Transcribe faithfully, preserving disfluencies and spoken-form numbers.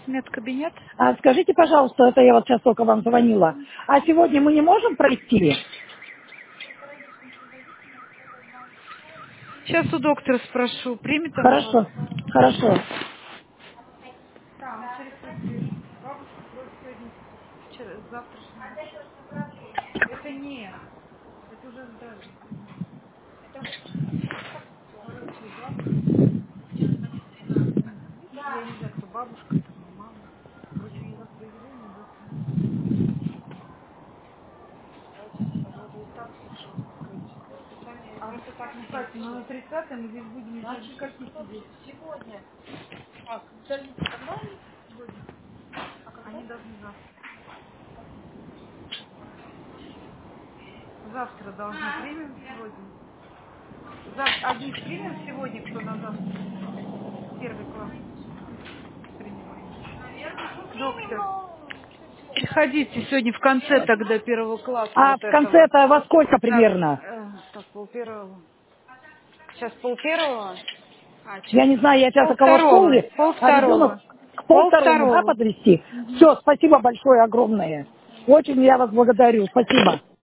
медкабинет. А скажите, пожалуйста, это я вот сейчас только вам звонила. А сегодня мы не можем пройти? Сейчас у доктора спрошу, примет она вас? Хорошо, хорошо. Да, он через просвет. Бабушка просит сегодня, вчера, завтрашнего. Это не, это уже сдали. Короче, бабушка. М, Я не знаю, кто бабушка, там, мама. Короче, ей завтра отделение, завтра надо. А, ну, Катя, ну на тридцатом мы здесь будем уже до скольки сидеть? Они должны завтра. Завтра должны. Примем сегодня? Завтра. Одних примем сегодня, кто на завтра? Первый класс принимаем. Доктор, приходите сегодня в конце тогда первого класса А вот в конце этого. это во сколько Так, примерно? э, так, пол первого. Сейчас пол первого. А, Я сейчас. не знаю, я сейчас Пол около второго. школы, Пол а ребенок второго. к Пол полвторому, да, второго. подвести? Все, спасибо большое, огромное. Очень я вас благодарю, спасибо.